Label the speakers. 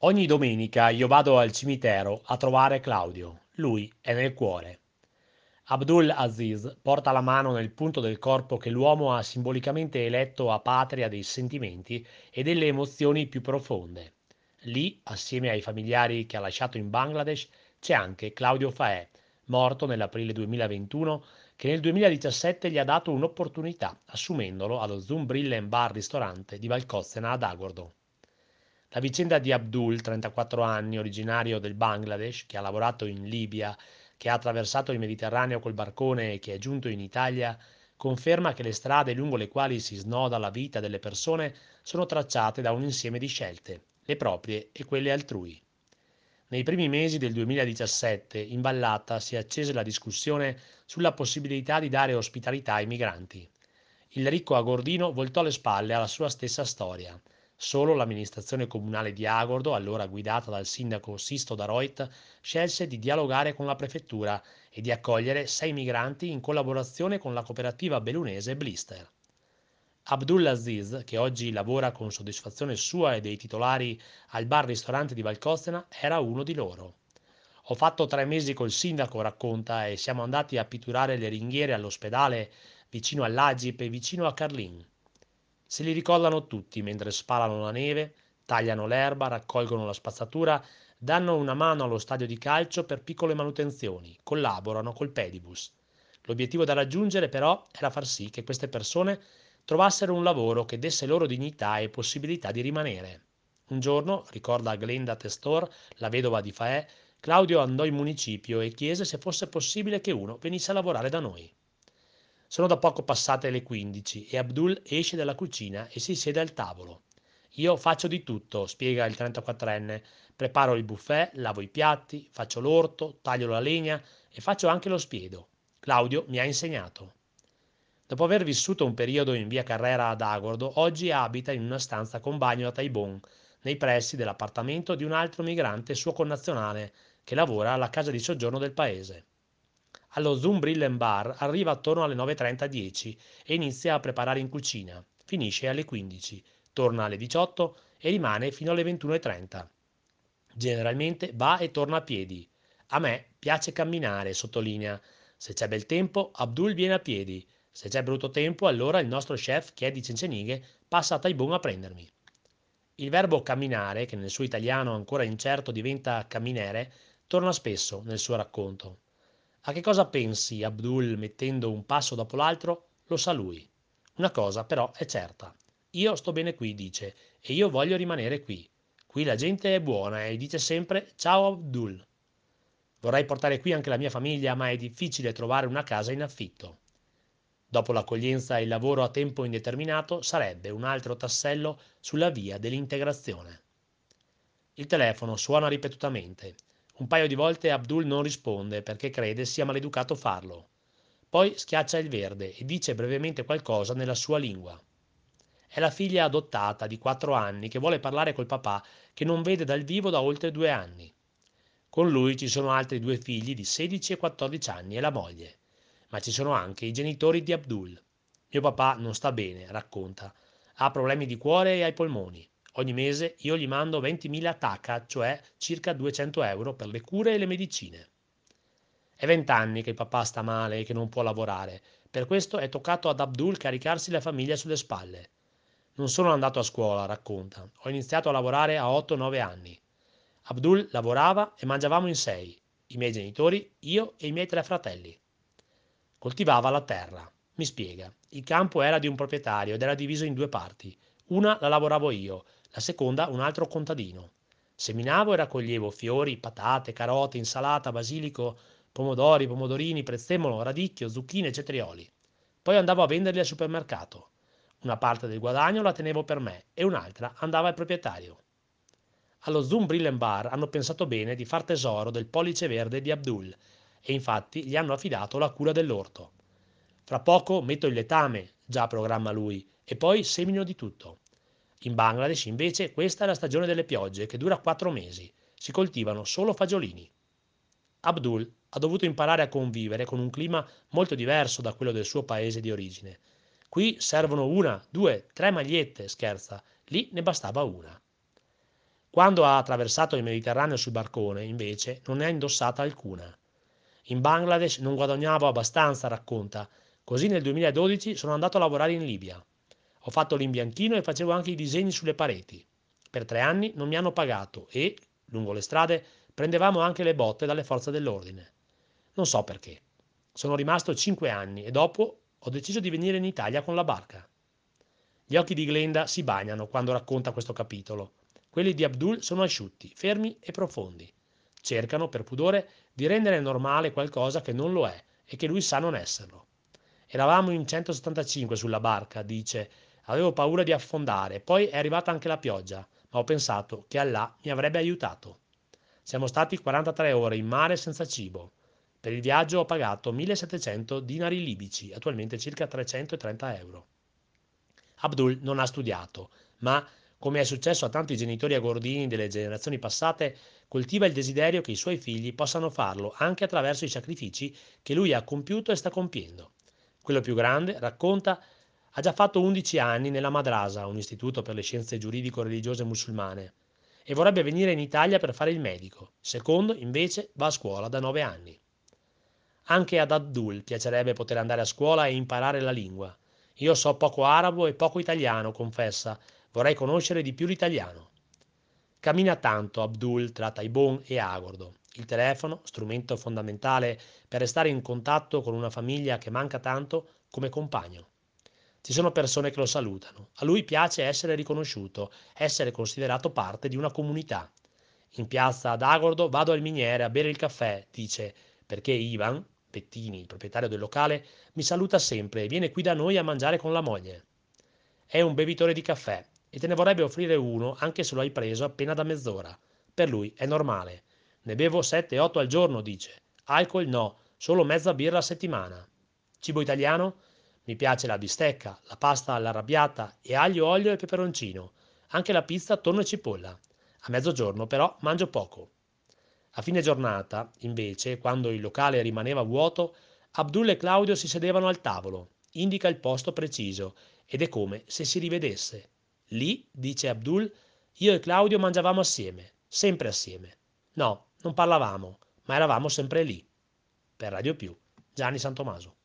Speaker 1: Ogni domenica io vado al cimitero a trovare Claudio. Lui è nel cuore. Abdul Aziz porta la mano nel punto del corpo che l'uomo ha simbolicamente eletto a patria dei sentimenti e delle emozioni più profonde. Lì, assieme ai familiari che ha lasciato in Bangladesh, c'è anche Claudio Faè, morto nell'aprile 2021, che nel 2017 gli ha dato un'opportunità, assumendolo allo Zoom Brillen Bar ristorante di Valcozzena ad Agordo. La vicenda di Abdul, 34 anni, originario del Bangladesh, che ha lavorato in Libia, che ha attraversato il Mediterraneo col barcone e che è giunto in Italia, conferma che le strade lungo le quali si snoda la vita delle persone sono tracciate da un insieme di scelte, le proprie e quelle altrui. Nei primi mesi del 2017 in Vallata si è accesa la discussione sulla possibilità di dare ospitalità ai migranti. Il ricco agordino voltò le spalle alla sua stessa storia. Solo l'amministrazione comunale di Agordo, allora guidata dal sindaco Sisto Daroit, scelse di dialogare con la prefettura e di accogliere 6 migranti in collaborazione con la cooperativa bellunese Blister. Abdulaziz, che oggi lavora con soddisfazione sua e dei titolari al bar-ristorante di Valcozzena, era uno di loro. Ho fatto 3 mesi col sindaco, racconta, e siamo andati a pitturare le ringhiere all'ospedale vicino all'Agip e vicino a Carlin. Se li ricordano tutti mentre spalano la neve, tagliano l'erba, raccolgono la spazzatura, danno una mano allo stadio di calcio per piccole manutenzioni, collaborano col pedibus. L'obiettivo da raggiungere però era far sì che queste persone trovassero un lavoro che desse loro dignità e possibilità di rimanere. Un giorno, ricorda Glenda Testor, la vedova di Faè, Claudio andò in municipio e chiese se fosse possibile che uno venisse a lavorare da noi. Sono da poco passate le 15 e Abdul esce dalla cucina e si siede al tavolo. Io faccio di tutto, spiega il 34enne. Preparo il buffet, lavo i piatti, faccio l'orto, taglio la legna e faccio anche lo spiedo. Claudio mi ha insegnato. Dopo aver vissuto un periodo in via Carrera ad Agordo, oggi abita in una stanza con bagno a Taibon, nei pressi dell'appartamento di un altro migrante suo connazionale che lavora alla casa di soggiorno del paese. Allo Zoom Brillen Bar arriva attorno alle 9:30-10 e inizia a preparare in cucina. Finisce alle 15, torna alle 18 e rimane fino alle 21:30. Generalmente va e torna a piedi. A me piace camminare, sottolinea. Se c'è bel tempo, Abdul viene a piedi. Se c'è brutto tempo, allora il nostro chef, che è di Cencenighe, passa a Taibon a prendermi. Il verbo camminare, che nel suo italiano ancora incerto diventa camminere, torna spesso nel suo racconto. A che cosa pensi, Abdul, mettendo un passo dopo l'altro? Lo sa lui. Una cosa però è certa. Io sto bene qui, dice, e io voglio rimanere qui. Qui la gente è buona e dice sempre ciao Abdul. Vorrei portare qui anche la mia famiglia, ma è difficile trovare una casa in affitto. Dopo l'accoglienza e il lavoro a tempo indeterminato sarebbe un altro tassello sulla via dell'integrazione. Il telefono suona ripetutamente. Un paio di volte Abdul non risponde perché crede sia maleducato farlo. Poi schiaccia il verde e dice brevemente qualcosa nella sua lingua. È la figlia adottata di 4 anni che vuole parlare col papà che non vede dal vivo da oltre 2 anni. Con lui ci sono altri 2 figli di 16 e 14 anni e la moglie. Ma ci sono anche i genitori di Abdul. Mio papà non sta bene, racconta. Ha problemi di cuore e ai polmoni. Ogni mese io gli mando 20.000 taka, cioè circa 200 euro per le cure e le medicine. È 20 anni che il papà sta male e che non può lavorare. Per questo è toccato ad Abdul caricarsi la famiglia sulle spalle. Non sono andato a scuola, racconta. Ho iniziato a lavorare a 8-9 anni. Abdul lavorava e mangiavamo in 6. I miei genitori, io e i miei 3 fratelli. Coltivava la terra. Mi spiega. Il campo era di un proprietario ed era diviso in 2 parti. Una la lavoravo io, la seconda un altro contadino. Seminavo e raccoglievo fiori, patate, carote, insalata, basilico, pomodori, pomodorini, prezzemolo, radicchio, zucchine e cetrioli. Poi andavo a venderli al supermercato. Una parte del guadagno la tenevo per me e un'altra andava al proprietario. Allo Zoom Brillen Bar hanno pensato bene di far tesoro del pollice verde di Abdul e infatti gli hanno affidato la cura dell'orto. Fra poco metto il letame, già programma lui, e poi semino di tutto. In Bangladesh invece questa è la stagione delle piogge che dura 4 mesi. Si coltivano solo fagiolini. Abdul ha dovuto imparare a convivere con un clima molto diverso da quello del suo paese di origine. Qui servono una, due, tre magliette, scherza, lì ne bastava una. Quando ha attraversato il Mediterraneo sul barcone, invece, non ne ha indossata alcuna. In Bangladesh non guadagnavo abbastanza, racconta, così nel 2012 sono andato a lavorare in Libia. Ho fatto l'imbianchino e facevo anche i disegni sulle pareti. Per 3 anni non mi hanno pagato e, lungo le strade, prendevamo anche le botte dalle forze dell'ordine. Non so perché. Sono rimasto 5 anni e dopo ho deciso di venire in Italia con la barca. Gli occhi di Glenda si bagnano quando racconta questo capitolo. Quelli di Abdul sono asciutti, fermi e profondi. Cercano, per pudore, di rendere normale qualcosa che non lo è e che lui sa non esserlo. Eravamo in 175 sulla barca, dice. Avevo paura di affondare, poi è arrivata anche la pioggia, ma ho pensato che Allah mi avrebbe aiutato. Siamo stati 43 ore in mare senza cibo. Per il viaggio ho pagato 1700 dinari libici, attualmente circa 330 euro. Abdul non ha studiato, ma, come è successo a tanti genitori agordini delle generazioni passate, coltiva il desiderio che i suoi figli possano farlo anche attraverso i sacrifici che lui ha compiuto e sta compiendo. Quello più grande, racconta, ha già fatto 11 anni nella Madrasa, un istituto per le scienze giuridico-religiose musulmane, e vorrebbe venire in Italia per fare il medico. Il secondo, invece, va a scuola da 9 anni. Anche ad Abdul piacerebbe poter andare a scuola e imparare la lingua. Io so poco arabo e poco italiano, confessa. Vorrei conoscere di più l'italiano. Cammina tanto Abdul tra Taibon e Agordo. Il telefono, strumento fondamentale per restare in contatto con una famiglia che manca tanto come compagno. Ci sono persone che lo salutano. A lui piace essere riconosciuto, essere considerato parte di una comunità. In piazza ad Agordo vado al miniere a bere il caffè, dice, perché Ivan, Bettini, il proprietario del locale, mi saluta sempre e viene qui da noi a mangiare con la moglie. È un bevitore di caffè e te ne vorrebbe offrire uno anche se lo hai preso appena da mezz'ora. Per lui è normale. Ne bevo 7-8 al giorno, dice. Alcol no, solo mezza birra a settimana. Cibo italiano? Mi piace la bistecca, la pasta all'arrabbiata e aglio, olio e peperoncino. Anche la pizza, tonno e cipolla. A mezzogiorno però mangio poco. A fine giornata, invece, quando il locale rimaneva vuoto, Abdul e Claudio si sedevano al tavolo. Indica il posto preciso ed è come se si rivedesse. Lì, dice Abdul, io e Claudio mangiavamo assieme, sempre assieme. No, non parlavamo, ma eravamo sempre lì. Per Radio Più, Gianni Santomaso.